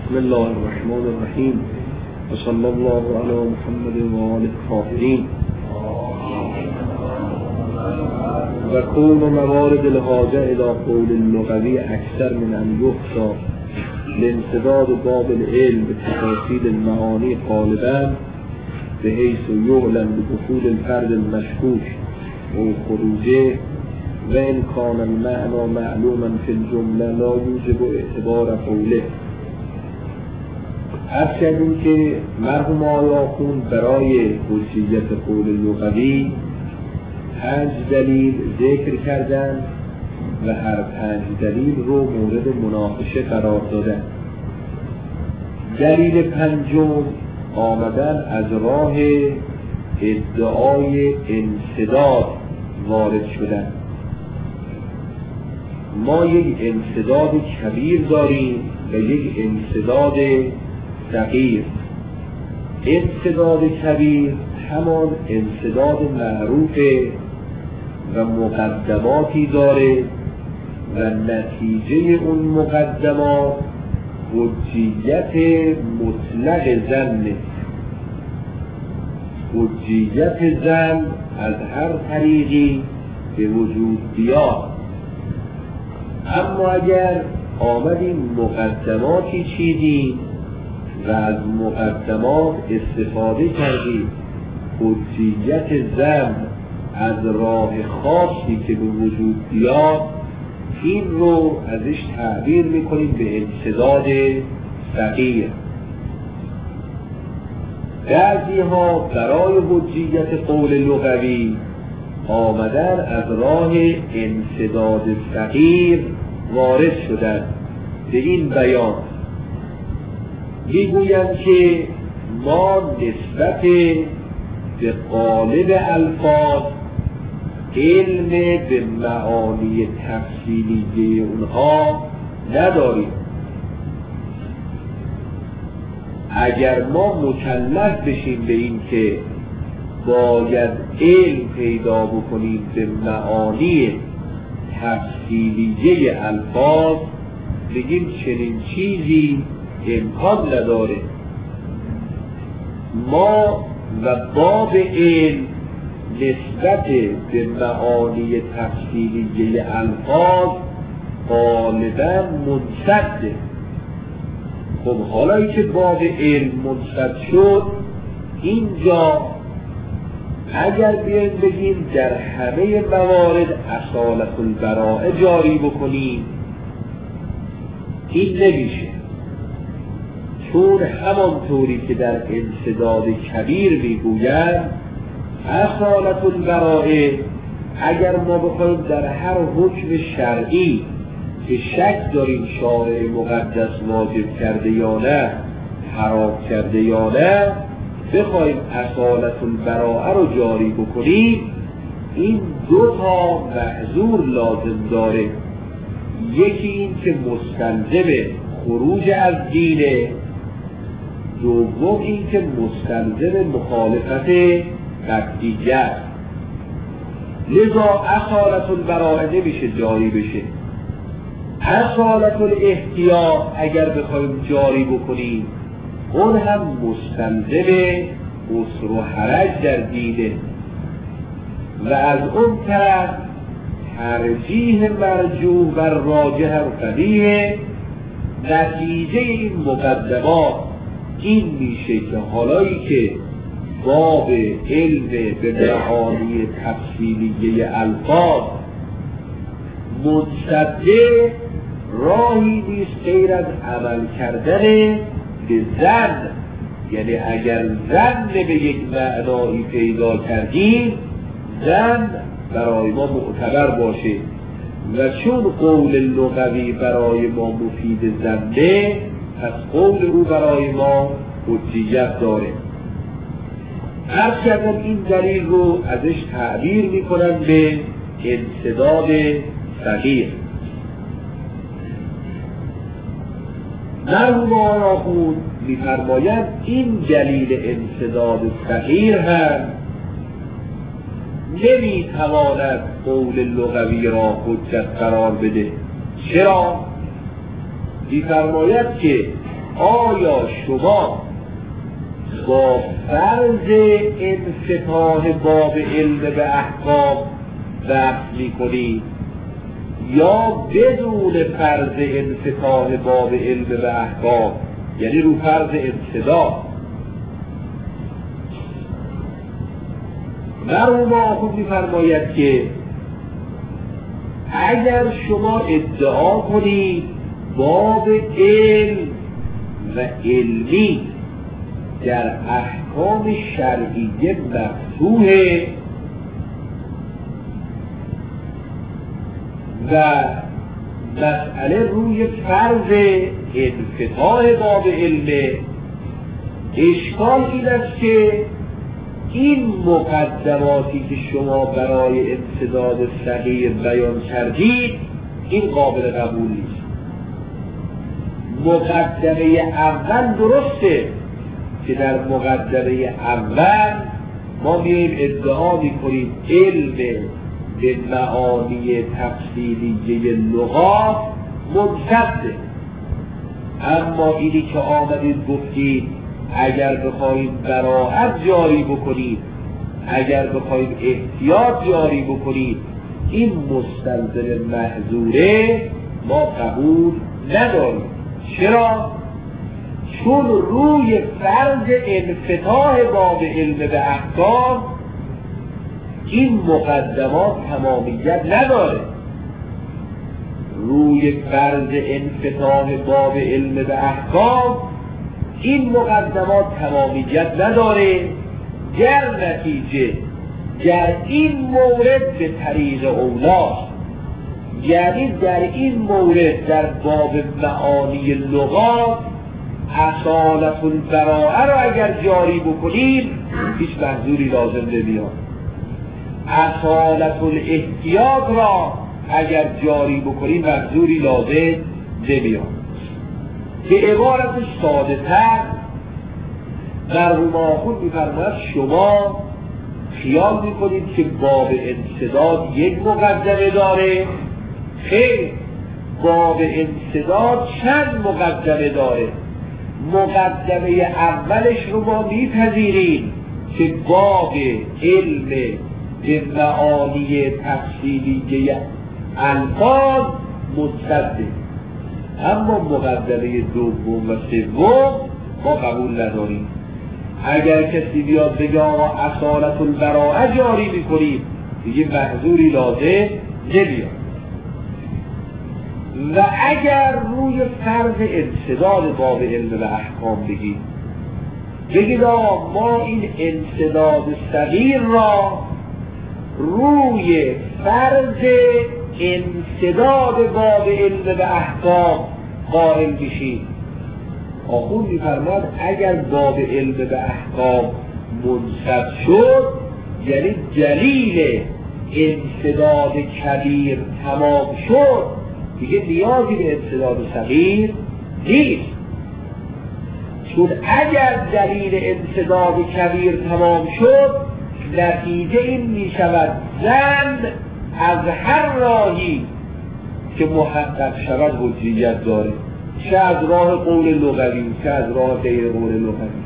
بسم الله الرحمن الرحیم و صلی الله علی محمد و آل الطاهرین و کون موارد الحاجه الى قول اللغوی اکثر من ان یحصى لانسداد باب العلم بتفاصیل المعانی غالبا بحيث يعلم بدخول الفرد المشکوک و خروجه و ان کان المعنى معلوما في الجمله لا یوجب اعتبار قوله. عرض کردیم که مرحوم آقای آخوند برای حجیت قول لغوی 5 دلیل ذکر کردند و هر 5 دلیل رو مورد مناقشه قرار دادند. دلیل پنجم آمدن از راه ادعای انسداد وارد شدن. ما یک انسداد کبیر داریم و یک انسداد صغیر. انسداد کبیر همان انسداد معروفه و مقدماتی داره و نتیجه اون مقدمات حجیت مطلق زن. حجیت زن از هر طریقی به وجود بیاد. اما اگر آمدیم مقدماتی چیدیم و از مقدمات استفاده کردیم حجیت زن از راه خاصی که به وجود بیاد، این رو ازش تعبیر میکنیم به انسداد صغیر. بعضی ها برای حجیت قول لغوی آمدن از راه انسداد صغیر وارد شدن. به این بیان میگویند که ما نسبت به قالب الفاظ علم به معانی تفصیلی اونها نداریم. اگر ما مکلف بشیم به این که باید علم پیدا بکنیم به معانی تفصیلیه الفاظ، بگیم چنین چیزی امکان نداره. ما و باب علم نسبت به معانی تفصیلیه الفاظ غالبا منسده. خب حالا که باب علم منسد شد، اینجا اگر بیایم بگیم در همه موارد اصالت البراءه جاری بکنیم، این نمیشه. چون همانطوری که در انسداد کبیر میگویند اصالت البراءه، اگر ما بخوایم در هر حکم شرعی که شک داریم شارع مقدس واجب کرده یا نه، حرام کرده یا نه، بخوایم اصالت البراءه رو جاری بکنیم، این 2 تا محظور لازم داره. یکی این که مستلزم خروج از دینه، دوم این که مستلزم مخالفت قطعیت. لذا اصالت البراءه نمیشه جاری بشه. اصالت الاحتیاط اگر بخوایم جاری بکنیم، اون هم مستلزم عسر و حرج در دینه و از اون طرف ترجیح مرجوح و راجح و فقیه. نتیجه این مقدمات این میشه که حالایی که باب علم به معانی تفصیلیه الفاظ منسده، راهی نیست غیر از عمل کردن به ظن. یعنی اگر ظن به یک معنایی پیدا کردیم، ظن برای ما معتبر باشه و چون قول لغوی برای ما مفید ظنه، پس قول او برای ما حجیت داره. عرض کردم این دلیل رو ازش تعبیر میکنن به انسداد صغیر. مرحوم آخوند می‌فرمایند این دلیل انسداد صغیر هم نمیتواند قول لغوی را حجت قرار بده. چرا؟ می‌فرماید که آیا شما با فرض انفتاح باب علم به احکام بحث میکنید یا بدون فرض انفتاح باب علم به احکام، یعنی رو فرض انصداد؟ مرحوم آخوند می‌فرماید که اگر شما ادعا کنید باب علم و علمی در احکام شرعیه مفتوحه و مسئله روی فرض انفتاح باب علم، اشکال این است که این مقدماتی که شما برای انسداد صغیر بیان کردید این قابل قبول نیست. مقدمه اول درسته که در مقدمه اول ما میایم ادعا میکنیم علم به معانی تفصیلیه لغات منصده، اما اینی که آمدید گفتید اگر بخواهید براءت جاری بکنید، اگر بخواهید احتیاط جاری بکنید، این مستلزم محظوره ما قبول نداریم. چرا؟ چون روی فرض انفتاح باب علم به احکام این مقدمات تمامیت نداره. روی فرض انفتاح باب علم به احکام این مقدمات تمامیت نداره، گر نتیجه گر این مورد به طریق اولاست، یعنی در این مورد در باب معانی لغات اصالت البراءه را اگر جاری بکنیم هیچ محظوری لازم نمیاد، اصالت الاحتیاط را اگر جاری بکنیم محظوری لازم نمیاد. به عبارت ساده تر مرحوم آخوند می‌فرماید شما خیال میکنید که باب انسداد یک مقدمه داره، خیر، باب انسداد چند مقدمه داره. مقدمه اولش رو ما میپذیریم که باب علم به معانی تفصیلیه الفاظ متصده، اما مقدمه دوم و سوم ما قبول نداریم. اگر کسی بیاد بگه آقا اصالت البراءه جاری میکنیم دیگه محظوری لازم نمیاد. و اگر روی فرض انسداد باب علم و احکام بگید آقا ما این انسداد صغیر را روی فرض انسداد باب علم و احکام قائل بشید، آخوند می‌فرماید اگر باب علم و احکام منصب شد یعنی دلیل انسداد کبیر تمام شد، دیگه نیازی به انسداد صغیر نیست. چون اگر دلیل انسداد کبیر تمام شد نتیجه این می شود زن از هر راهی که محقق شود حجیت داره، چه از راه قول لغوی چه از راه غیر قول لغوی.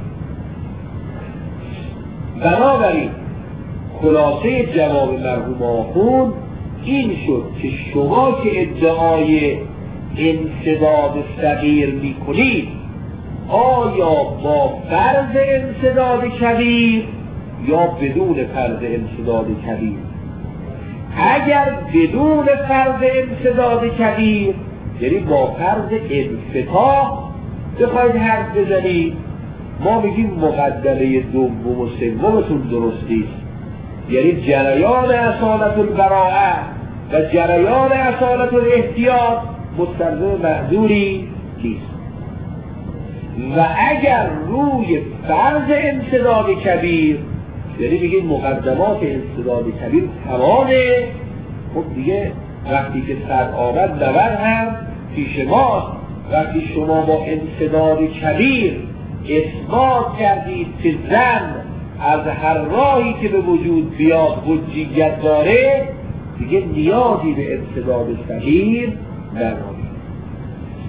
بنابراین خلاصه جواب مرحوم آخوند این شد که شما که ادعای انسداد صغیر می کنید آیا با فرض انسداد کبیر یا بدون فرض انسداد کبیر؟ اگر بدون فرض انسداد کبیر یعنی با فرض انفتاح بخواید حرف بزنید ما میگیم مقدمه دوم و سومتون درست نیست، یعنی جریان اصالت البراءه و جریان اصالت الاحتیاط مستلزم محظوری نیست. و اگر روی فرض انسداد کبیر یعنی میگیم مقدمات انسداد کبیر تمامه، خب دیگه وقتی که سر آمد نور هم پیش ماست. وقتی شما با انسداد کبیر اثبات کردید که زن از هر راهی که به وجود بیاد حجیت داره دیگه نیازی به انسداد صغیر ندارید.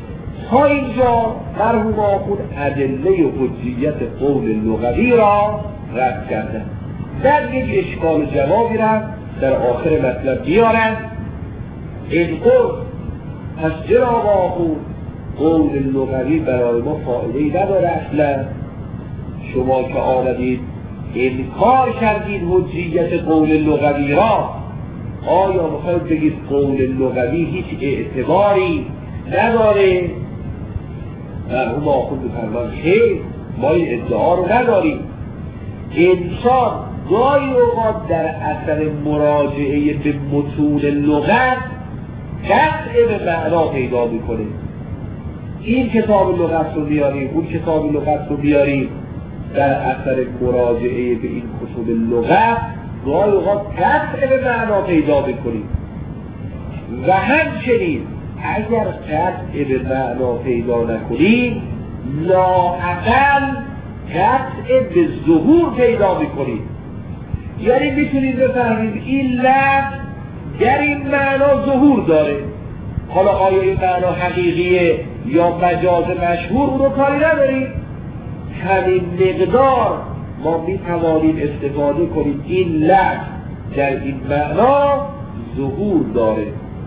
تا اینجا مرحوم آخوند ادله حجیت قول لغوی را رد کردن. در یک اشکال جوابی را در آخر مطلب بیارن. این قول پس جناب آخوند قول لغوی برای ما فایده‌ای نداره اصلا. شما که آمدید انکار کردید حجیت قول لغوی را، آیا میخواید بگید قول لغوی هیچ اعتباری نداره؟ مرحوم آخوند می‌فرمایند خیر، ما این ادعا رو نداریم. انسان گاهی اوقات در اثر مراجعه به متون لغت قطع به معنا پیدا میکنه. این کتاب لغت رو بیاریم، اون کتاب لغت رو بیاریم، در اثر مراجعه به این کتب لغت گاهی اوقات قطع به معنا پیدا میکنیم. و همچنین اگر قطع به معنا پیدا نکنیم، لااقل قطع به ظهور پیدا میکنیم. یعنی میتونید بفهمید این لفظ در این معنا ظهور داره. حالا آیا این معنا حقیقیه یا مجاز مشهور، اون رو کاری نداریم. همین مقدار ما میتوانیم استفاده کنیم این لفظ در این معنا ظهور داره.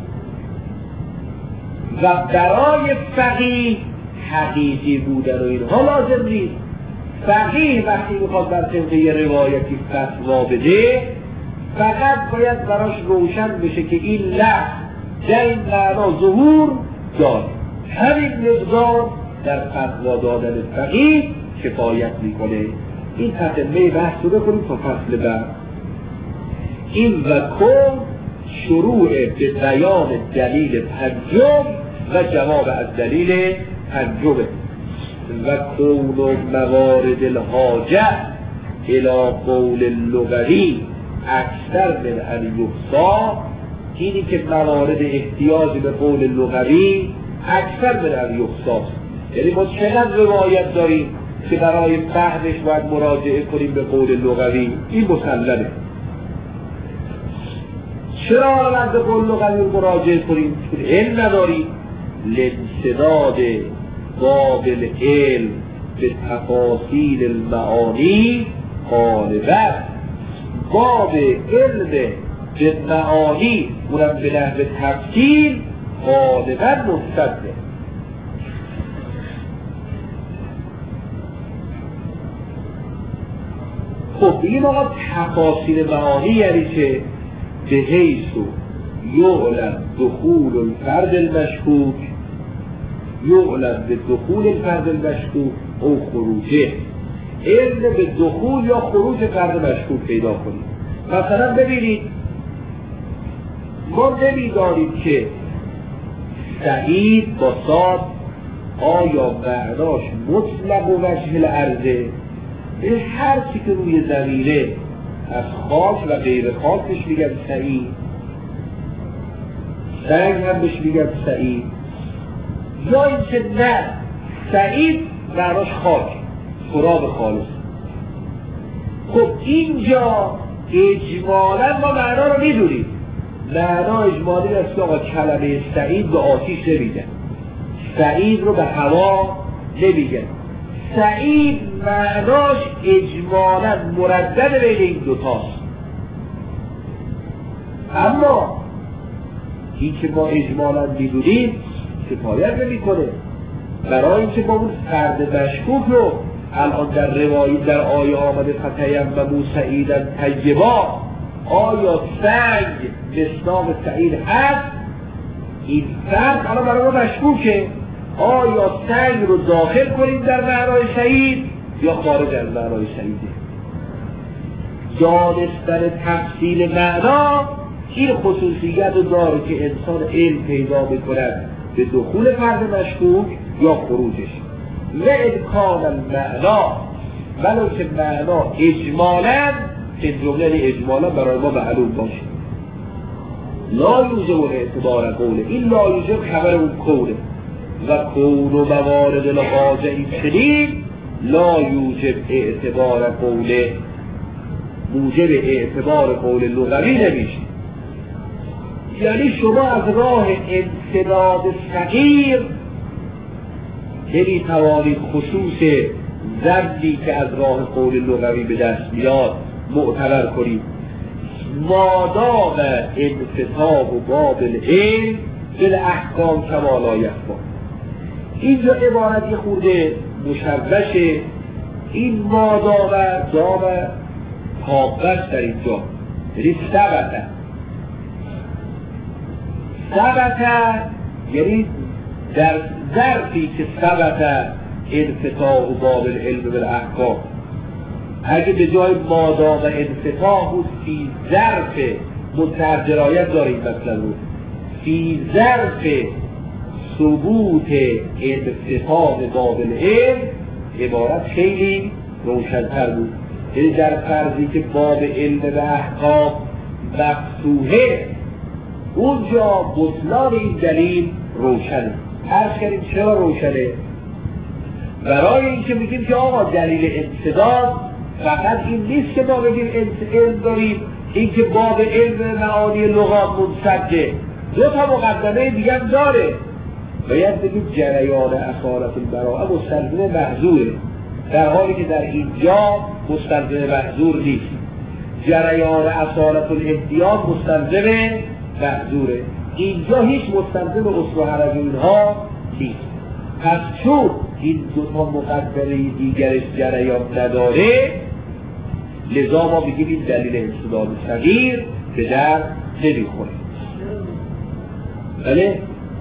و برای فقیه حقیقی بودن و اینها لازم نیست. فقیه وقتی میخواد بر طبق یه روایتی فتوا بده، فقط باید براش روشن بشه که این لفظ در این معنا ظهور داره. همین مقدار در فتوا دادن فقیه کفایت میکنه. این تتمه بحث رو بکنیم تا فصل بعد. این و کن شروع به بیان دلیل پنجم و جواب از دلیل پنجم. و کون و موارد الحاجه الى قول اللغوی اکثر من ان یحصی، اینی که موارد احتیاج به قول لغوی اکثر من ان یحصی. یعنی ما چقدر روایت داریم که برای فهمش باید مراجعه کنیم به قول لغوی، این مسلمه. چرا باید به قول لغوی مراجعه کنیم؟ چون علم نداریم. لانسداد باب العلم به تفاصیل المعانی غالبا، باب علم به معانی اونم به نحو تفصیل غالبا مستده. خب این آقا تفاصیل معانی یعنی که به حیث یعلم دخول الفرد المشکوک، یعلم به دخول الفرد المشکوک او خروجه، علم به دخول یا خروج فرد مشکوک پیدا کنید. مثلا ببینید ما نمیدانیم که سعید با صاد آیا معناش مطلق و وجه الارضه، به هر چی که روی زمینه از خاک و غیر خاک بهش میگن سعید، سنگ هم بهش میگن سعید، یا اینکه نه سعید معناش خاک، تراب خالص. خب اینجا اجمالا ما معنا رو میدونیم. معنا اجمالی است که آقا کلمه سعید به آتیش نمیگن، سعید رو به هوا نمیگن. سعید معناش اجمالا مردد بین این دوتاست. اما این که ما اجمالا میدونیم کفایت نمیکنه. برای اینکه ما اون فرد مشکوک رو الان در روایی در آیه آمده فتیمموا سعیدا طیبا، آیا سنگ مصداق سعید هست؟ این فرد الان برای ما مشکوکه. آیا سنگ رو داخل کنیم در معنای سعید یا خارج از معنای سعیده؟ دانستن تفصیل معنا این خصوصیت رو داره که انسان علم پیدا میکند به دخول فرد مشکوک یا خروجش. و امکان المعنا، ولو که معنا اجمالا، که جمله اجمالا برای ما معلوم باشه، لا یوجب اعتبار قوله، این لا یوجب خبر اون قوله. و کون و موارد الحاجه این چنین لا یوجب اعتبار قوله، موجب اعتبار قول لغوی نمیشه. یعنی شما از راه انسداد فقیر نمیتوانید خصوص زنی که از راه قول لغوی به دست میاد معتبر کنید مادام انفتاح و باب العلم بالاحکام کما لا یخفی. اینجا عبارت یه خورده مشوشه. این مادام دام تابست در اینجا، یعنی ثبت یعنی در ظرفی که ثبت انفتاح و باب العلم بالاحکام. اگه به جای مادام انفتاح بود فی ظرف منتهی درایت داریم مثلا بود فی ظرف ثبوت انفتاح باب العلم، عبارت خیلی روشن‌تر بود. یعنی در فرضی که باب علم به احکام مفتوحه، اونجا بطلان این دلیل روشنه. عرض کردیم چرا روشنه؟ برای اینکه میگیم که آقا دلیل انسداد فقط این نیست که ما بگیم علم داریم، این که باب علم معانی لغات منسجه، دو تا مقدمه دیگه هم داره. باید بگیم جریان اصالت البراءه مستلزم محظوره، در حالی که در اینجا مستلزم محظور نیست. جریان اصالت الابتیان مستلزم محظوره، اینجا هیچ مستلزم اصل و حرج اینها نیست. پس چون این دو تا مقدمه دیگرش جریان نداره، لذا ما بگیم این دلیل انسداد صغیر به در نمیخوره. بله؟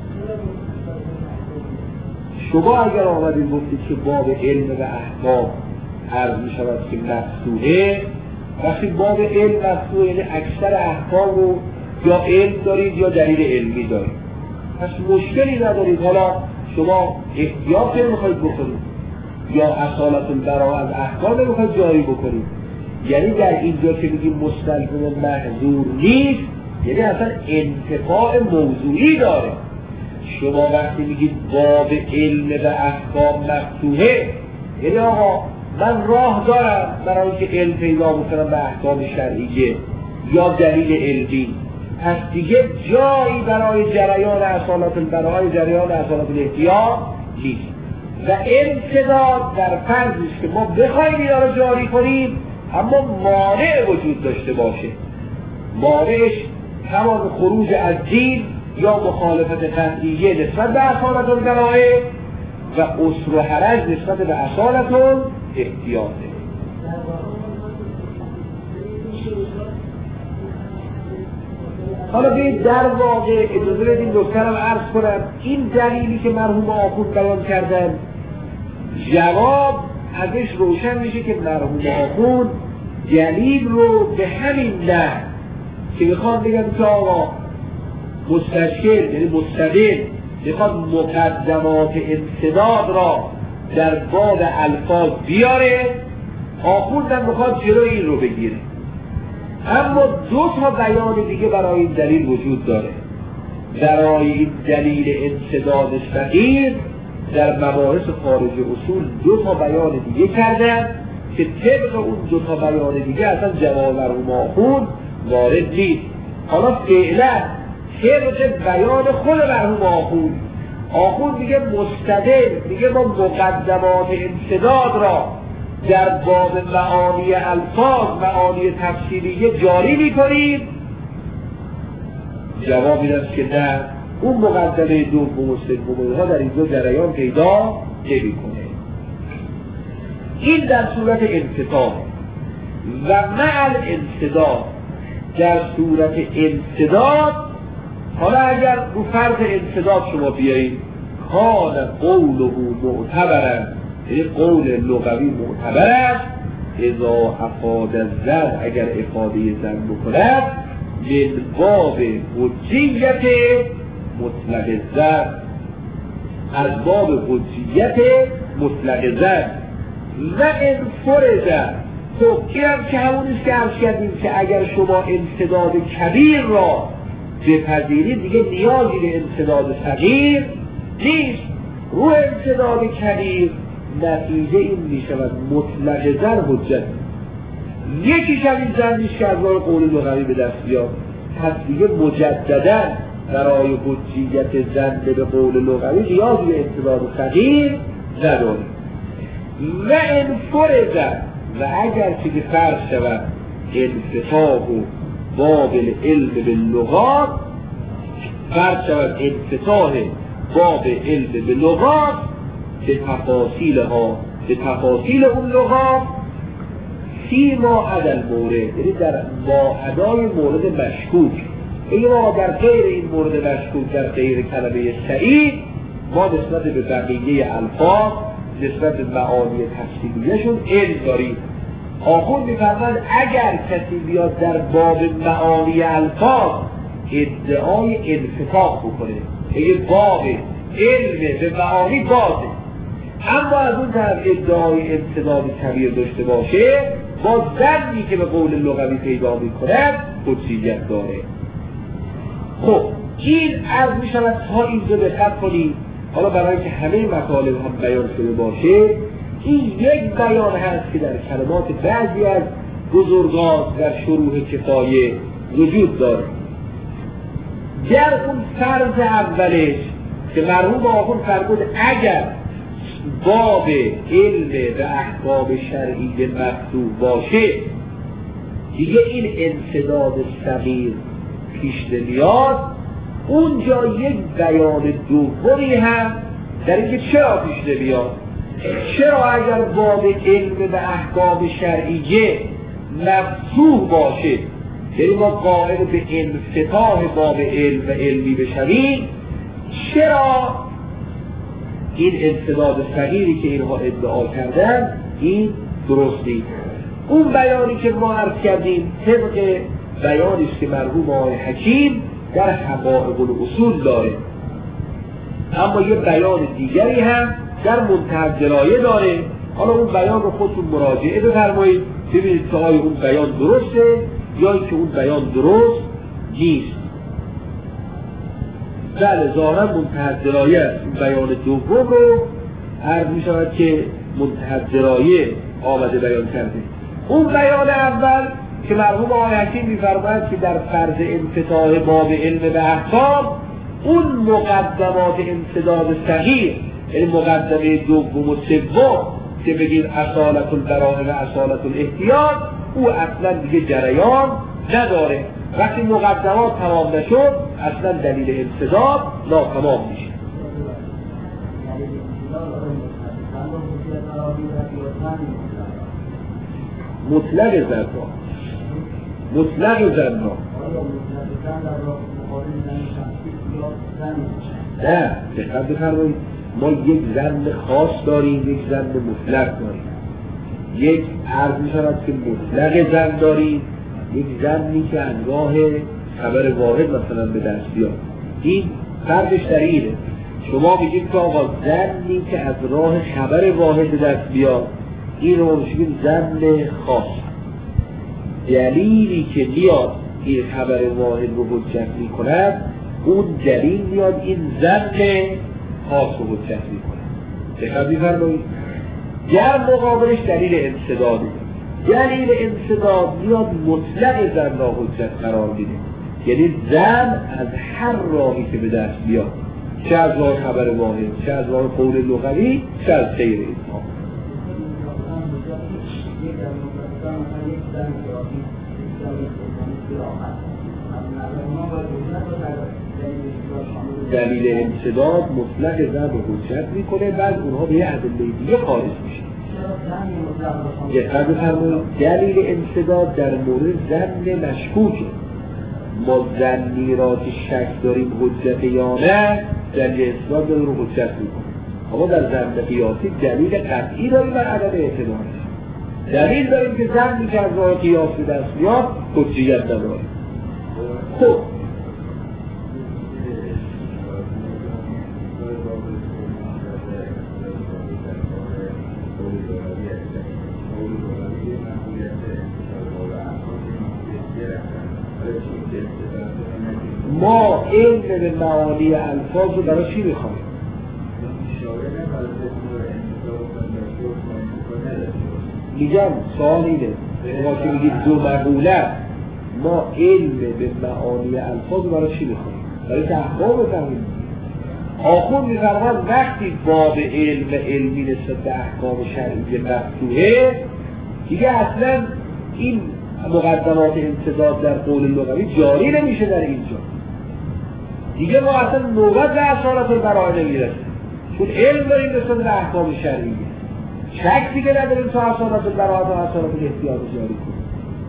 شما اگر آمدید گفتید که باب علم و احکام عرض می شود که مفتوحه، وقتی باب علم مفتوحه یعنی اکثر احکام رو یا علم دارید یا دلیل علمی دارید، پس مشکلی ندارید. حالا شما احتیاط نمیخواید بکنید یا اصالت البراءه از احکام نمیخواید جاری بکنید، یعنی در اینجا که میگیم مستلزم محظور نیست، یعنی اصلا انتفاع موضوعی داره. شما وقتی میگید باب علم و احکام مفتوحه، یعنی آقا من راه دارم برای اینکه علم پیدا بکنم به احکام شرعیه یا دلیل علمی، پس دیگه جایی برای جریان اصالت البراءه جریان اصالت الاحتیاط نیست. و انسداد در فرضی است که ما بخوایم اینا رو جاری کنیم اما مانع وجود داشته باشه. مانعش همان خروج از دین یا مخالفت قطعیه نسبت به اصالت البراءه و اصل و حرج نسبت به اصالت الاحتیاطه. حالا بید در واقع اجازه بدین دکترم عرض کنم این دلیلی که مرحوم آخوند بیان کردن جواب ازش روشن میشه که مرحوم آخوند دلیل رو به همین نه که میخوان بگن که آقا مستشکل یعنی مستدل میخواد مقدمات انسداد را در باب الفاظ بیاره، آخوندم میخواد جلوی این رو بگیره. اما دو تا بیان دیگه برای این دلیل وجود داره. برای این دلیل انسداد صغیر در مباحث خارج اصول دو تا بیان دیگه کردن که طبق اون دو تا بیان دیگه اصلا جواب مرحوم آخوند وارد نیست. حالا فعلا طبق بیان خود مرحوم آخوند میگه مستدل، میگه ما مقدمات انسداد را در باب معانی الفاظ معانی تفسیریه جاری میکنیم. جواب این است که نه، اون مقدمه دوم و سوم ها در اینجا جریان پیدا نمیکنه. این در صورت انفتاح و مع الانسداد. در صورت انسداد حالا اگر رو فرض انسداد شما بیایید کان قوله معتبرن، یعنی قول لغوی معتبر است، اذا افاد زن اگر افاده زن بکند من باب حجیت مطلق زن، از باب حجیت مطلق زن و انفرد. خب این هم که همونیست که عرض کردیم که اگر شما انسداد کبیر را بپذیرید دیگه نیازی به انسداد صغیر نیست. رو انسداد کبیر نتیجه این می شود مطلق زن حجت. یکی شبیه زن نیست که از راه قول لغوی به دست بیاد، پس دیگه مجددا برای حجیت زن به قول لغوی نیازی به انسداد صغیر نداره. و انفرزد، و اگر که فرض شود انفتاح و باب العلم باللغات، فرض شود انفتاح باب علم باللغات به تفاصیلها، به تفاصیل اون لغات، فی ما عدل مورد، یعنی در ماعدای مورد مشکوک. اگه ما در غیر این مورد مشکوک، در غیر کلمه سعید، ما نسبت به بقیه الفاظ، نسبت به معانی تفصیلیشون علم داریم. آخون می‌فرماید اگر کسی بیاد در باب معانی الفاظ ادعای انفتاح بکنه، اگه باب علم به معانی بازه، اما از اون طرف ادعای امتداد کبیر داشته باشه، با ظنی که به قول لغوی پیدا می‌کند حجیت داره. خب این عرض می‌شود تا اینجا دقت کنید. حالا برای که همه مطالب هم بیان شده باشه، این یک بیان هست که در کلمات بعضی از بزرگان در شروح کفایه وجود داره. در اون فرض اولش که مرحوم آخون فرمود اگر باب علم و احکام شرعی مفتوح باشه، دیگه این انسداد صغیر پیش نمیاد. اونجا یک بیان دومی هم در اینکه چرا پیش نمیاد. چرا اگر باب علم و احکام شرعیه مفتوح باشه، یعنی ما قائل به انفتاح باب علم و علمی بشویم، چرا این انسداد صغیری که اینها ادعا کردن این درست نیست؟ اون بیانی که ما عرض کردیم طبق بیانی است که مرحوم آقای حکیم در حقائق الاصول داره، اما یه بیان دیگری هم در منتهی الدلایه داره. حالا اون بیان رو خودتون مراجعه بفرمایید ببینید که آیا اون بیان درسته یا اینکه اون بیان درست نیست. بله ظاهرا منتهی الدلایه است. این بیان دوم رو عرض می شود که منتهی الدلایه آمده بیان کرده. اون بیان اول که مرحوم آقای حکیم می‌فرماید که در فرض انفتاح باب علم و احکام، اون مقدمات انسداد صغیر، یعنی مقدمه دوم و سوم که بگید اصالت البراءه و اصالت الاحتیاط، او اصلا دیگه جریان نداره. وقتی مقدمات تمام نشد اصلا دلیل انسداد ناتمام میشه. مطلق زنها، مطلق زنها نه، دقت بفرمایید، ما یک زن خاص داریم، یک زن مطلق داریم. یک عرض می شود که مطلق زن داریم، یک زنی که از راه خبر واحد مثلا به دست بیاد. این فرقش در اینه، شما بگید که آقا زنی که از راه خبر واحد به دست بیاد، این رو میگیم زن خاص. دلیلی که میاد این خبر واحد رو حجت می کند، اون دلیل میاد این زن خاص رو حجت می کند. دقت بفرمایید، در مقابلش دلیل انسداده. دلیل انسداد میاد مطلق زن را حجت قرار میده، یعنی زن از هر راهی که به دست بیاد، چه از راه خبر واحد، چه از راه قول لغوی، چه از غیر اینها. دلیل انسداد مطلق زن رو حجت میکنه، بعد اونها به یه ادله دیگه خارج میشه. دقت بفرمایید، دلیل انسداد در مورد زن مشکوکه. ما زنی را که شک داریم حجت یا نه، دلیل انسداد رو حجت میکنه. اما در زن قیاسی دلیل قطعی داریم بر عدم اعتبارش. دلیل داریم که زنی که از راه قیاس به دست میاد حجیت نداره. خب ما علم به معانی الفاظ رو برای چی میخوایم؟ میگم سوال اینه، ما که میگیم دو مقوله، ما علم به معانی الفاظ رو برای چی میخوایم؟ برای که احکام بفهمیم. آخوند می‌فرماید وقتی باب علمی نسبت به احکام شرعی مفتوحه، دیگه اصلا این مقدمات امتداد در قول لغوی جاری نمیشه در اینجا. دیگه ما اصلا نوبت به اصالت البراءه نمیرسه، چون علم داریم نسبت به احکام شرعیه. شک دیگه نداریم تا اصالت البراءه و اصالت الاحتیاط جاری کنیم.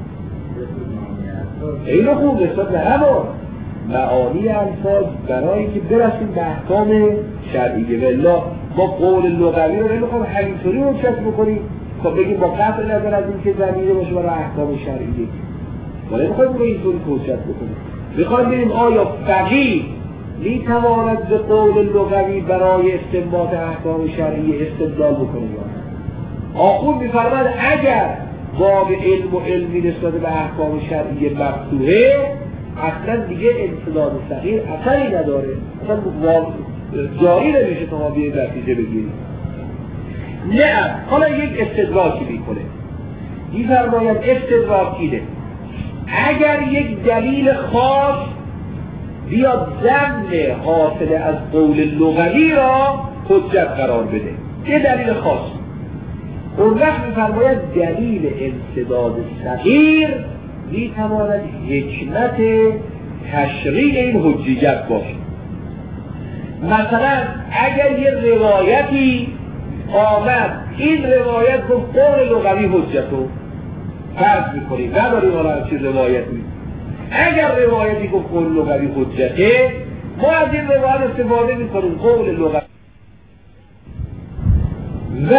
اینو خوب نسبت به همون معانی الفاظ برای که برسیم به احکام شرعیه. والله ما قول لغوی رو نمیخوام همینطوری حجت بکنیم، خب بگیم با قطع نظر از این که زمینه باشه برای احکام شرعیه، ما نمیخوایم رو اینطوری حجت بکنیم. میخوایم ببینیم آیا فقیه میتواند به قول لغوی برای استنباط احکام شرعیه استدلال بکنه یا نه. آخوند میفرماید اگر باب علم و علمی نسبت به احکام شرعیه مفتوحه، اصلا دیگه امتداد صغیر اثری نداره، اصلا جاری نمیشه تا ما بیاییم نتیجه بگیریم. نه، حالا یک استدراکی میکنه، میفرماید استدراک اینه: اگر یک دلیل خاص بیاد ضمن حاصل از قول لغوی را حجت قرار بده، یه دلیل خاص، اون وقت میفرماید دلیل امتداد صغیر میتواند حکمت تشریع این حجیت باشه. مثلا اگر یه روایتی آمد، این روایت گفت قول لغوی حجتو، فرض میکنیم نداریم حالا همچین روایتی، اگر روایتی گفت قول لغوی حجته، ما از این روایت استفاده میکنیم قول لغوی و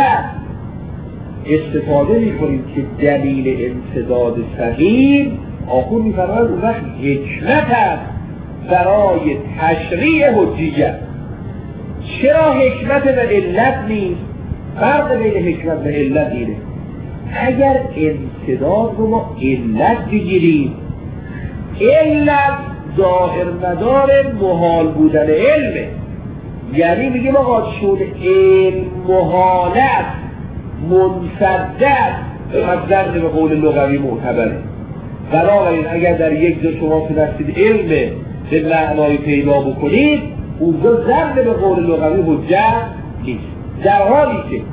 استفاده میکنیم که دلیل امتداد صغیر آخوند میفرماید اون وقت حکمت است برای تشریع حجیت. چرا حکمت و علت نیست؟ فرق بین حکمت و علت اینه: اگر امتداد رو ما علت بگیریم، علت ظاهر مدار محال بودن علمه، یعنی میگیم آقا چون علم محال است، منصد است، از ضمن به قول لغوی معتبره. بنابراین اگر در یک جا شما تونستید علم به معنای پیدا بکنید، اونجا ضمن به قول لغوی حجت نیست، در حالی که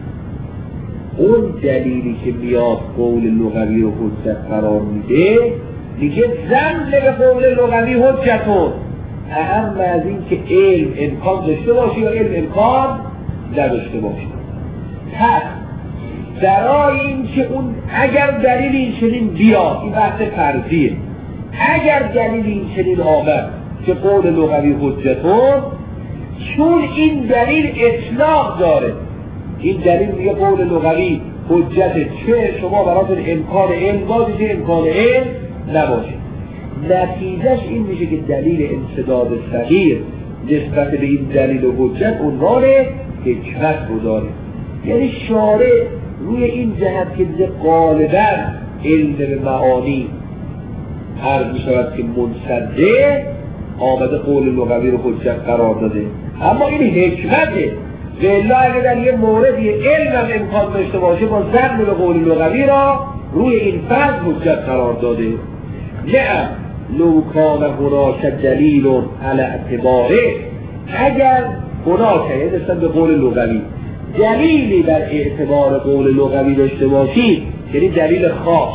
اون دلیلی که میاد قول لغوی رو حجت قرار میده میگه ضمن به قول لغوی حجتون، اهم از این که علم امکان داشته باشه یا علم امکان نداشته باشه. پس برای این که اون اگر دلیل این چنین بیاد، این بحث فرضیه، اگر دلیل این چنین آمد که قول لغوی حجتون، چون این دلیل اطلاق داره، این دلیل میگه قول لغوی حجت، چه شما براتون امکان علم باشه چه امکان علم نباشه، نتیجهش این میشه که دلیل امتداد صغیر نسبت به این دلیل حجت عنوان حکمت رو داره. یعنی شارع روی این جهت که غالبا علم به معانی عرض میشود که منصده، آمده قول لغوی رو حجت قرار داده، اما این حکمته. والا اگه در یه موردی علم هم امکان داشته باشه، با ضمن به قول لغوی را روی این فرض حجت قرار داده. نه لو کان هناک دلیل علی اعتباره، اگر هناک نسبت به قول لغوی دلیلی بر اعتبار قول لغوی داشته باشید، یعنی دلیل خاص،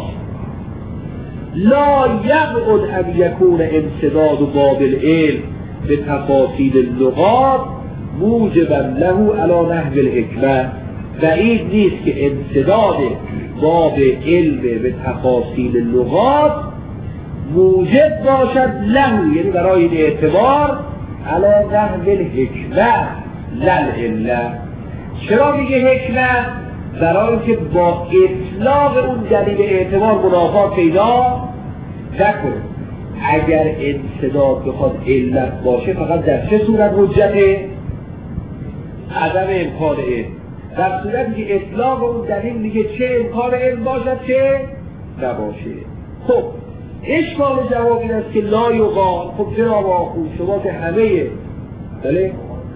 لا یبعد ان یکون امتداد باب العلم به تفاصیل اللغات موجبا له علی نحو الحکمت، بعید نیست که امتداد باب علم به تفاصیل اللغات موجب باشد له، یعنی برای این اعتبار علی نحو الحکمت للعلت. چرا میگه حکمت؟ برای که با اطلاق اون دلیل اعتبار منافات پیدا نکنه. اگر امتداد بخواد علت باشه، فقط در چه صورت حجته؟ عدم امکان علم. در صورتی که اطلاق اون دلیل میگه چه امکان علم باشد چه نباشه. خب اشکال جواب این است که لا یقال. خب جناب آخوند شما که همه بله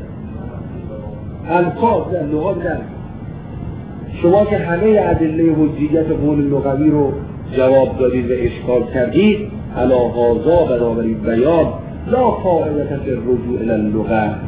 الفاظ در لغات در شما که همه ادله حجیت قول لغوی رو جواب دادید و اشکال کردید، علی هذا بنابراین بیان لا فائدة فی الرجوع الی اللغة،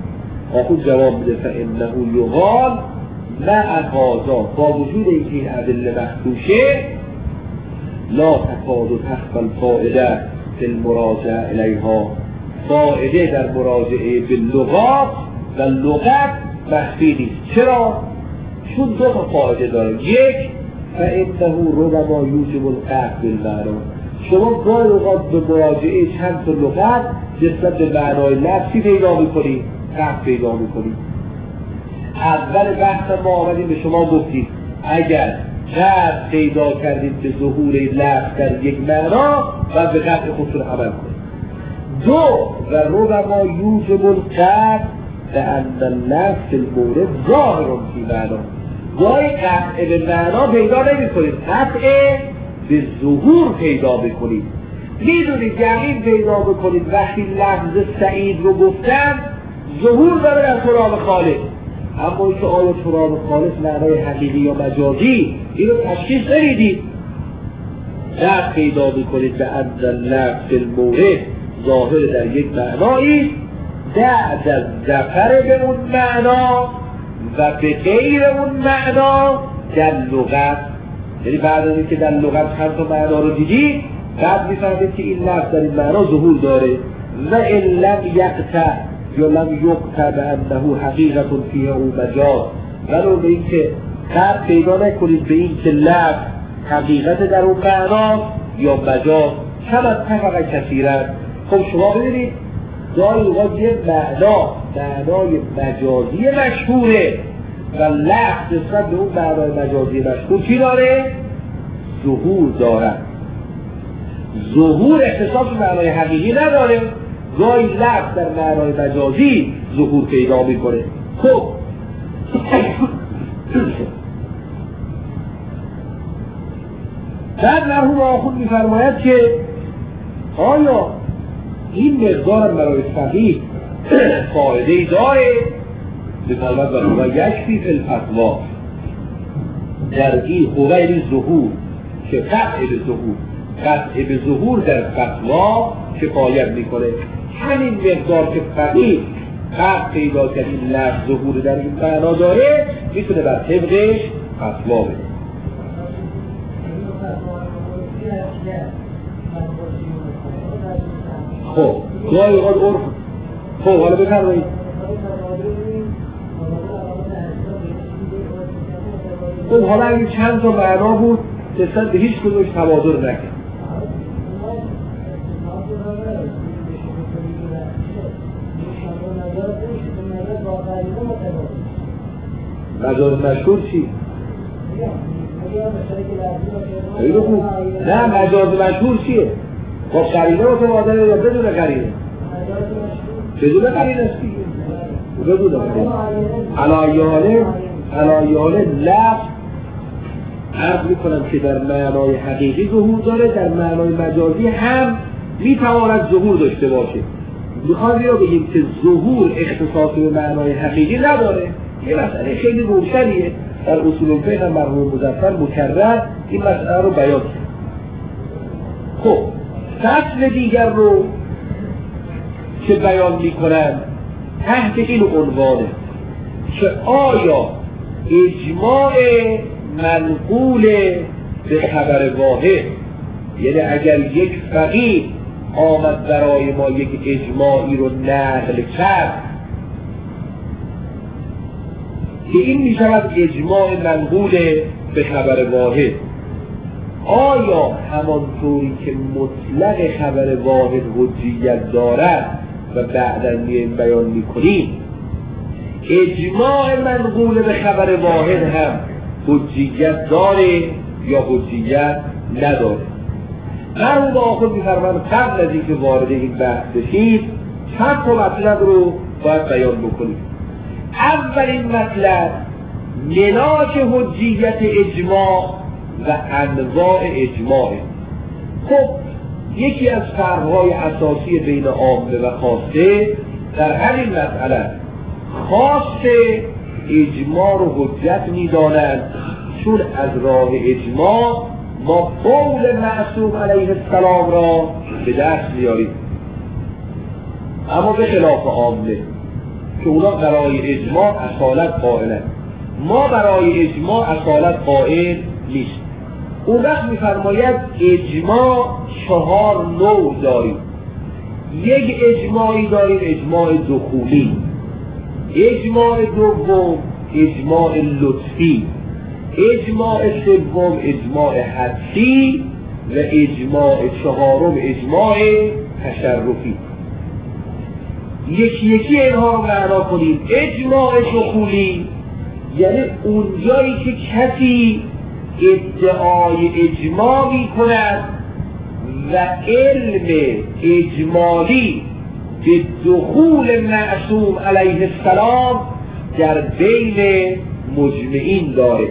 آخون جواب میده فانه یقال مع هذا، با وجود اینکه این ادله مخدوشه، لا تکاد تخفی الفائده فی المراجعه الیها، فائده در مراجعه به لغات و لغت مخفی نیست. چرا؟ چون دو تا فائده داره. یک، فانه ربما یوجب القطع بالمعنی، شما گاهی اوقات به مراجعه چند تا لغت نسبت به معنای لفظی پیدا میکنید، قطع پیدا میکنید. اول بحث ما آمدیم به شما گفتید اگر قطع پیدا کردید به ظهور لفظ در یک معنا و به قطع خودتون عمل کنید. دو، و ربما یوجب القطع لأن اللفظ المورد ظاهر فی معنا، گاهی قطع به معنا پیدا نمی کنید، قطع به ظهور پیدا بکنید. میدونید یقین پیدا بکنید وقتی لفظ سعید رو گفتم ظهور داره در تراب خالص، اما که آیا تراب خالص معنای حقیقی یا مجازی اینو تشخیص نمیدید. لفظ پیدا بکنید به ان لفظ المورد ظاهر در یک معنایی، بعد از ظفر به اون معنا و به غیر اون معنا در لغت، یعنی بعد از اینکه در لغت چند تا معنا رو دیدید بعد میفهمید که این لفظ در این معنا ظهور داره. و ان لم یقطع یا لم یقطع بانه حقیقت فیه او مجاز، ولو به این که قطع پیدا نکنید به این که لفظ حقیقت در اون معنا یا مجاز، کم از طبقه کثیرا. خب شما ببینید گاهی اوقات یه معنای مجازی مشهوره و لفظ نسبت به اون معنای مجازی مشهور چی داره؟ ظهور داره. ظهور اختصاص معنای حقیقی نداره، گاهی لفظ در معنای مجازی ظهور پیدا میکنه. خب بعد مرحوم آخوند میفرماید که آیا این مقدار برای فقیه فایده‌ای داره؟ بفرماید و یکفی فی الفتوا، در این قوی ظهور که قطع به ظهور در فتوا کفایت میکنه. همین مقدار که فقیه قطع پیدا کرد این لفظ ظهور در این معنا داره میتونه بر طبقش فتوا بده. خب گاهی اوقات عرف. خب حالا بفرمایید. خب حالا اگه چند تا معنا بود نسبت به هیچ کدومش تبادر نکرد. مجاز مشهور چی؟ خیلی خوب. نه مجاز مشهور چیه؟ با قرینه متبادله یا بدون قرینه؟ بدون قرینه است دیگه. بدون قرینه. علایانه لفظ عرض میکنم که در معنای حقیقی ظهور داره، در معنای مجازی هم میتواند ظهور داشته باشه. میخواد یا بگیم که ظهور اختصاص به معنای حقیقی نداره، یه مسئله خیلی روشنیه. در اصول الفقه هم مرحوم مظفر مکرر این مسئله رو بیان کرد. خب فصل دیگر رو که بیان میکنن تحت این عنوانه که آیا اجماع منقول به خبر واحد، یعنی اگر یک فقیه آمد برای ما یک اجماعی رو نقل کرد که این می شود اجماع منقول به خبر واحد، آیا همانطوری که مطلق خبر واحد حجیت دارد و بعداً بیان می کنیم اجماع منقول به خبر واحد هم حجیت داره یا حجیت نداره؟ مرحوم آخوند می‌فرمایند قبل از اینکه وارد این بحث بشید چند تا مطلب رو باید بیان بکنیم. اولین مطلب ملاک حجیت اجماع و انواع اجماع. خب یکی از فرق‌های اساسی بین عامه و خاصه در همین مسئله، خاصه اجماع رو حجت می‌دانند چون از راه اجماع ما قول معصوم علیه السلام را به دست میاریم، اما به خلاف عامه که اونا برای اجماع اصالت قائلن، ما برای اجماع اصالت قائل نیست. اون وقت میفرماید اجماع 4 نوع داریم. یک اجماعی داریم اجماع دخولی، اجماع دوم اجماع لطفی، اجماع سوم اجماع حدسی و اجماع چهارم اجماع تشرفی. یکی یکی اینها رو معنا کنیم. اجماع دخولی یعنی اونجایی که کسی ادعای اجماع می کند و علم اجمالی به دخول معصوم علیه السلام در بین مجمعین داره.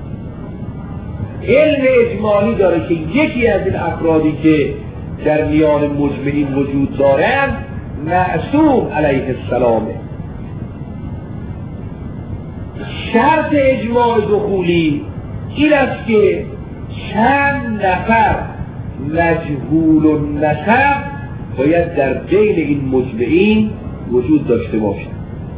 علم اجمالی داره که یکی از این افرادی که در میان مجمعین وجود دارند معصوم علیه السلامه. شرط اجماع دخولی این است که چند نفر مجهول النسب باید در بین این مجمعین وجود داشته باشند.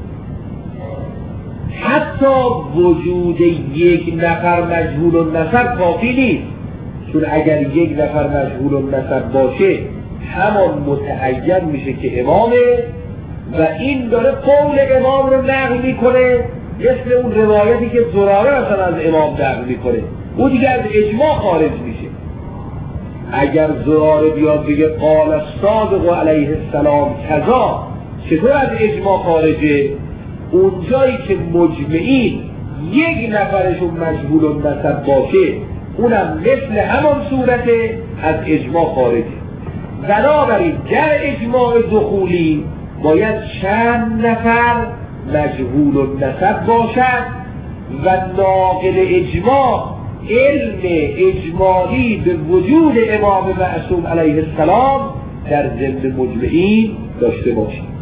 حتی وجود یک نفر مجهول النسب کافی نیست، چون اگر یک نفر مجهول النسب باشه همان متعین میشه که امامه و این داره قول امام رو نقل میکنه، مثل اون روایتی که زراره مثلا از امام نقل میکنه، او دیگه از اجماع خارج میشه. اگر زراره بیاد بگه قال الصادق علیه السلام کذا، چطور از اجماع خارجه؟ اونجایی که مجمعین یک نفرشون مجهول النسب باشه اونم مثل همان صورته از اجماع خارجه. بنابراین در اجماع دخولی باید چند نفر مجهول النسب باشد و ناقل اجماع علم اجمالی به وجود امام معصوم علیه السلام در ضمن مجمعین داشته باشد.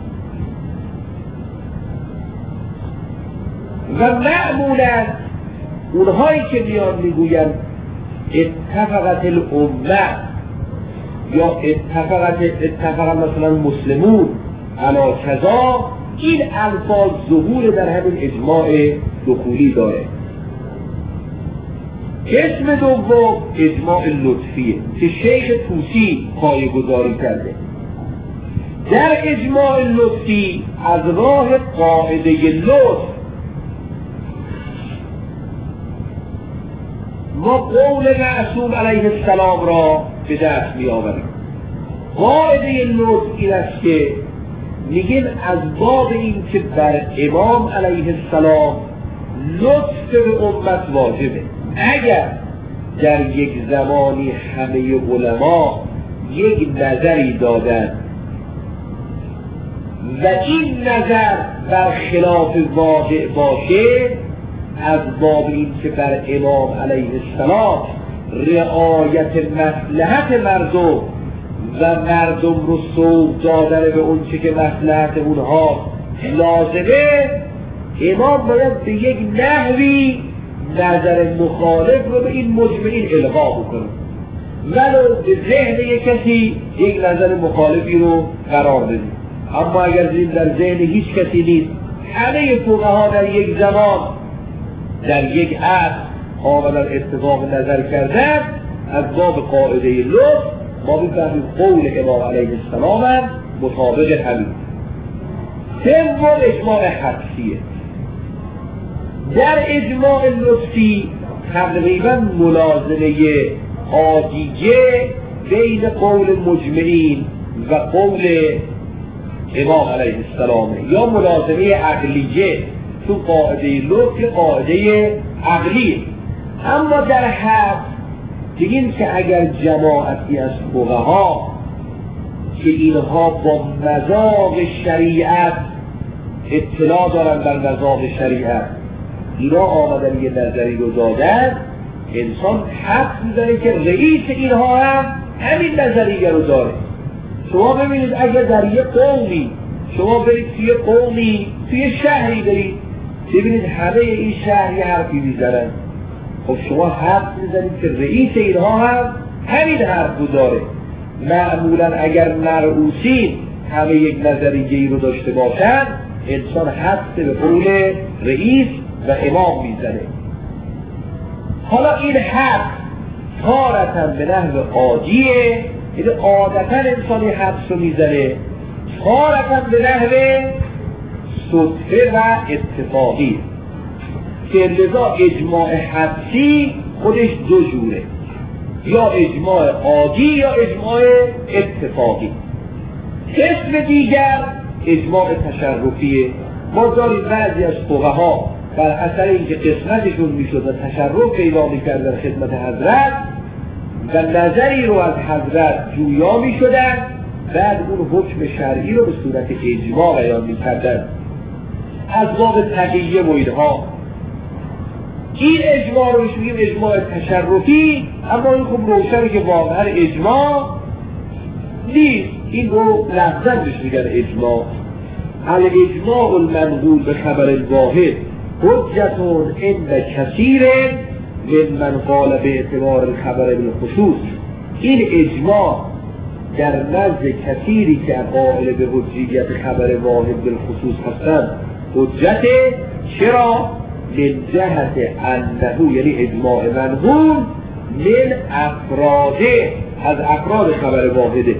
و معمولا اونهایی که میان میگوین اتفقت الامه یا اتفق مثلا مسلمون علی کذا، این الفاظ ظهور در همین اجماع دخولی داره. اسم دوم اجماع لطفیه که شیخ طوسی پایه‌گذاری کرده. در اجماع لطفی از راه قاعده لطف ما قول معصوم علیه السلام را به دست می آوریم. قاعده لطف این است که میگیم از باب این که بر امام علیه السلام لطف به امت واجبه. اگر در یک زمانی همه علما یک نظری دادن و این نظر بر خلاف واقع باشه، از باب این که بر امام علیه السلام رعایت مصلحت مردم و مردم رو سوق دادن به اون چه که مصلحت اونها لازمه، امام باید به یک نحوی نظر مخالف رو به این مجمعین القا بکنه، ولو به ذهن یک کسی یک نظر مخالفی رو قرار بدیم. اما اگر در ذهن هیچ کسی نیست، همه فقها در یک زمان در یک عصر آمدن اتفاق نظر کردن، از باب قاعده لطف ما می‌فهمیم قول امام علیه السلام هم مطابق همین. سوم اجماع حدسیه. در اجماع لطفی تقریبا ملازمه عادیه بین قول مجمعین و قول امام علیه السلام، یا ملازمه عقلیه، تو قاعده لطف قاعده عقلیه. اما در حد دیگیم که اگر جماعتی از فقها که اینها با مذاق شریعت اطلاع دارن بر مذاق شریعت، اینا آمدن یه نظری رو دادن، انسان حد میزنه که رئیس اینها هم همین نظریه رو داره. شما ببینید اگر در یه قومی شما برید توی قومی توی شهری برید ببینید همه این شهر یه حرفی میزنن، خب شما حرف میزنید که رئیس اینها هم همین حرف رو داره. معمولا اگر مرئوسین همه یک نظریه‌ای رو داشته باشن، انسان حدس به قول رئیس و امام میزنه. حالا این حدس تارتاً به نحو عادیه، یعنی عادتاً انسانی حدس رو میزنه، تارتاً به نحو صدفه و اتفاقی، که لذا اجماع حدسی خودش دو جوره، یا اجماع عادی یا اجماع اتفاقی. قسم دیگر اجماع تشرفیه. ما داریم بعضی از فقها بر اثر اینکه قسمتشون میشد و تشرف پیدا میکردن خدمت حضرت و نظری رو از حضرت جویا میشدن، بعد اون حکم شرعی رو به صورت اجماع بیان میکردن از باب تقیه و اینها. این اجماع رو میگیم اجماع تشرفی، اما این خب روشنه که واقعا اجماع نیست. این رو لفظاً بهش میگن اجماع. الاجماع المنقول به خبر الواحد حجتون عند کثیر ممن قال به اعتبار الخبر بالخصوص. این اجماع در نزد کثیری که قائل به حجیت خبر واحد بالخصوص هستند حجت. چرا؟ من جهت انه، یعنی اجماع منقول من افراده، از افراد خبر واحده،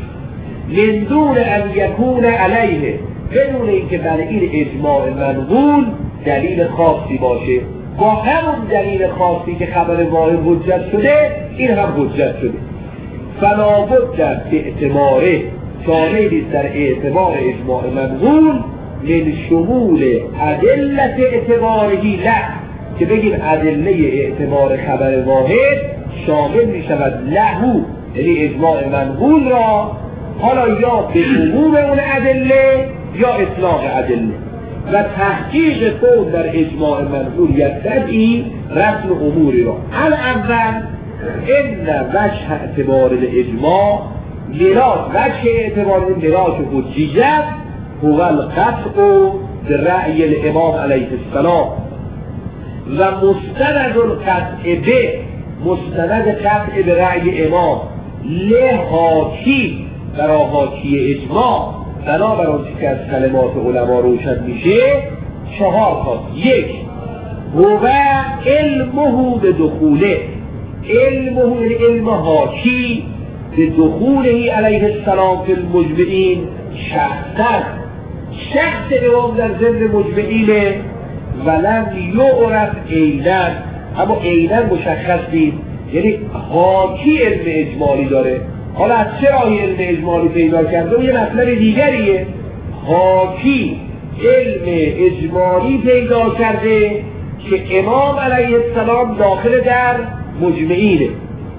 من دون ان یکون علیه، بدون اینکه برای این اجماع منقول دلیل خاصی باشه. با همون دلیل خاصی که خبر واحد حجت شده، این هم حجت شده. فلا بد در اعتباره، چاره نیست در اعتبار اجماع منقول من شمول ادلت اعتبارهی، نه که بگیم ادله اعتبار خبر واحد شامل می شود لهو، یعنی اجماع منقول را، حالا یا به عموم اون ادله یا اطلاق ادله. و تحقیق قول در اجماع منقول یقتضی رسم اموری را. الاول ان وجه اعتبار الاجماع میراث، وجه اعتبار میراث حجیت هو القطع برأی الامام علیه السلام و مستند القطع به، مستند قطع به رأی امام لحاکی برای حاکی اجماع، بنابر آنچه که از کلمات علما روشن میشه، چهار تا. یک، هو علمه به دخوله، علمه یعنی علم حاکی به دخوله علیه السلام فی المجمعین شخصا، شخص امام در ضمن مجمعینه، ولم یعرف عینا، اما عینا مشخص نیست، یعنی حاکی علم اجمالی داره. حالا از چه راهی علم اجمالی پیدا کرده یه مطلب دیگریه. حاکی علم اجمالی پیدا کرده که امام علیه السلام داخل در مجمعینه.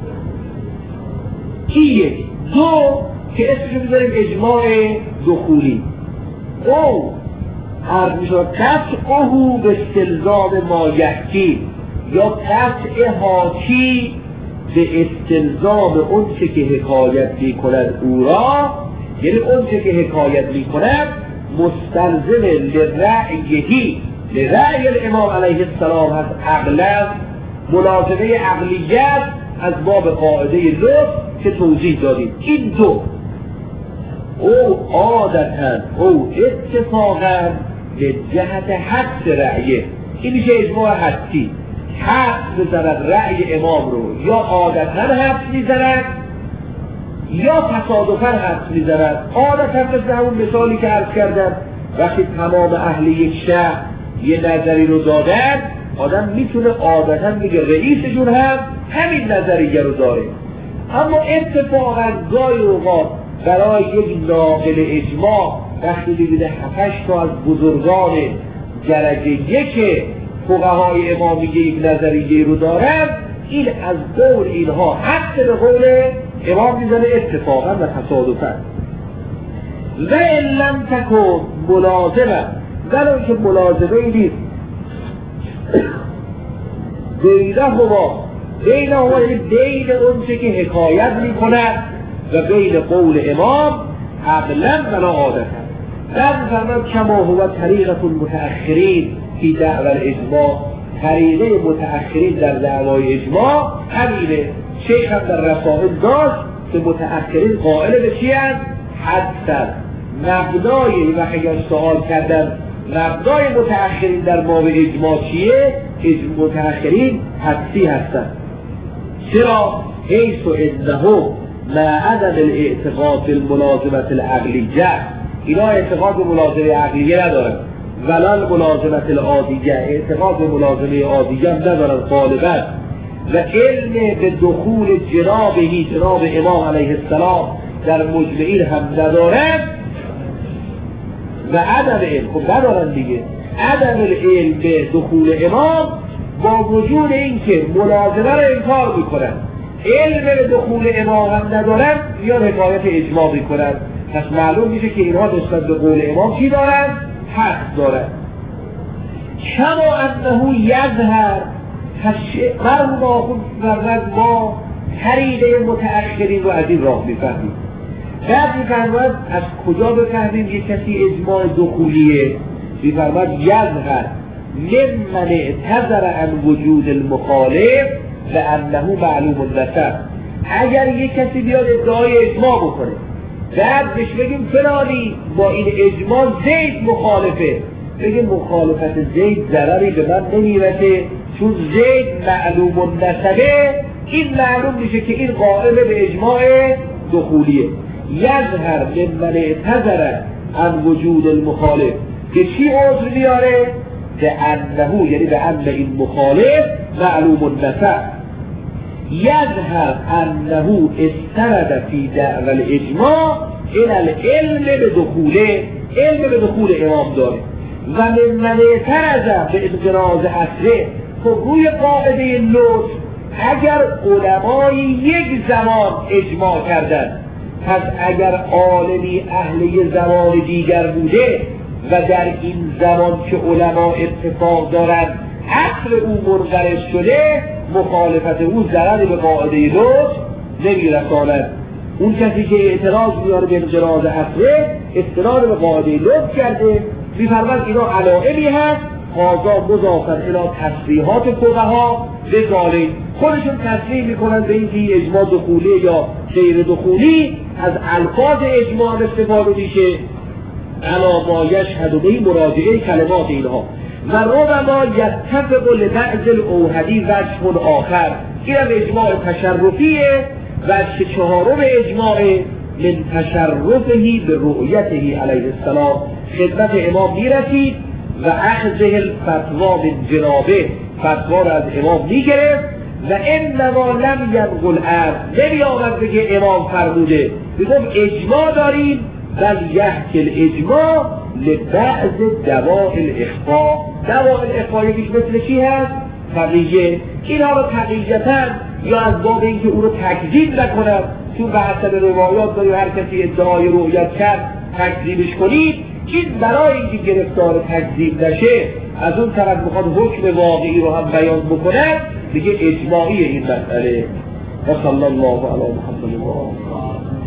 یک. دو، که اسمشو بذاریم اجماع دخولی. او عرض میشود قطعه به استلزام ما یحکی، یا قطع حاکی به استلزام اونچه که حکایت می کند او را، یعنی اونچه که حکایت می کند مستلزم لرأیهی، لرأی الامام علیه السلام هست. عقلا ملازمه عقلیت از باب قاعده لطف که توضیح دادیم. این دو، او عادتا او اتفاقا به جهت حدس رأیه، این میشه اجماع حدسی. حدس بزند رأی امام رو، یا عادتا حدس میزند یا تصادفا حدس میزند. عادتا مثل همون مثالی که عرض کردم، وقتی تمام اهل یک شهر یه نظری رو دادن، آدم میتونه عادتا بگه رئیسشون هم همین نظریه رو داره. اما اتفاقا گاهی اوقات برای یک ناقل اجماع وقتی ببینه 7-8 تا از بزرگان درجه یک فقهای امامیه یک نظریه رو دارن، این از قول اینها حتی به قول امام میزنه اتفاقا و تصادفا. و ان لم تکن ملازمه، ولو که ملازمه ای نیست، بینهما بین اونچه که حکایت میکند و بین قول امام عقلا ولا عادتا. بعد فرمان کما هو طریقة المتأخرین فی دعوی الاجماع، طریقه متأخرین در دعوای اجماع همینه. شیخ هم در رسائل داشت که متأخرین قائل به چی هست؟ حدثا مبنای و اگر سوال کردن مبنای متأخرین در باب اجماع چیه؟ متأخرین حدسی هستن. چرا؟ حیث و انه مع عدم الاعتقاد بالملازمت العقلیه، اینا اعتقاد به ملازمه عقلیه ندارن، ولا الملازمت العادیه، اعتقاد به ملازمه عادیه ندارن غالبا، و علم به دخول جناب امام علیه السلام در مجمعین هم ندارن، و عدم علم خب ندارن دیگه، عدم العلم به دخول امام با وجود اینکه ملازمه رو انکار میکنن، علم به دخول امام هم ندارن یا حکایت اجماع میکنن. پس معلوم میشه که اینها نسبت به قول امام چی دارن؟ حق دارن. کما انه یظهر، مرمون آخون فرمد ما طریقه متأخرین رو از این راه میفهمیم. بعد میفرمد از کجا بفهمیم یک کسی اجماع دخولیه؟ میفرمد یظهر ممن اعتذر عن وجود المخالف لانه معلوم النسب. اگر یک کسی بیاد ادعای اجماع بکنه، بعد بهش بگیم فلانی با این اجماع زید مخالفه، بگیم مخالفت زید ضرری به من نمیرسه چون زید معلوم النسبه، این معلوم میشه که این قائل به اجماع دخولیه. یظهر ممن اعتذر عن وجود المخالف، که چی عذر بیاره؟ به انه، یعنی به ان این مخالف معلوم النسب. یظهر انه استند فی دعوی الاجماع الى العلم به دخوله، علم به دخول امام داره. و ممن اعترض به انقراض اصله، خب روی قاعده لطف اگر علمای یک زمان اجماع کردن، پس اگر عالمی اهل زمان دیگر بوده و در این زمان که علما اتفاق دارند عصر او منقرض شده، مخالفت او ضرری به قاعده لطف نمیرساند. اون کسی که اعتراض میاره به انقراض اصله استناد به قاعده لطف کرده. می‌فرماید اینا علائمی هست هذا مضافا الی تصریحات فقها به ذالک، خودشون تصریح میکنن به اینکه اجماع دخولی یا غیر دخولی از الفاظ اجماع استفاده میشه، علا ما یشهد به مراجعه کلمات اینها. و ربما یتفق لبعض الاوهدی وجه آخر، این هم اجماع تشرفیه، وجه چهارم اجماع من تشرفهی به رؤیته علیه السلام، خدمت امام میرسید و اخذه الفتوا من جنابه، فتوا را از امام میگرفت و انما لم ینقل امر، نمی آمد بگه امام فرموده، بگم اجماع داریم، بل یحکل اجماع لبعض دوائل اخفا. دوائل اخفا یکیش مثل چی هست؟ تقییه. اینها رو تقییتاً یا از باب اینکه او رو تکذیب نکنند، چون به حسب روایات داری هر کسی ادعای رؤیت کرد تکذیبش کنید، این برای اینکه گرفتار تکذیب نشه از اون طرف میخواد حکم واقعی رو هم بیان بکنه، دیگه اجماعی این مسئله. و صلی الله علی محمد و آله.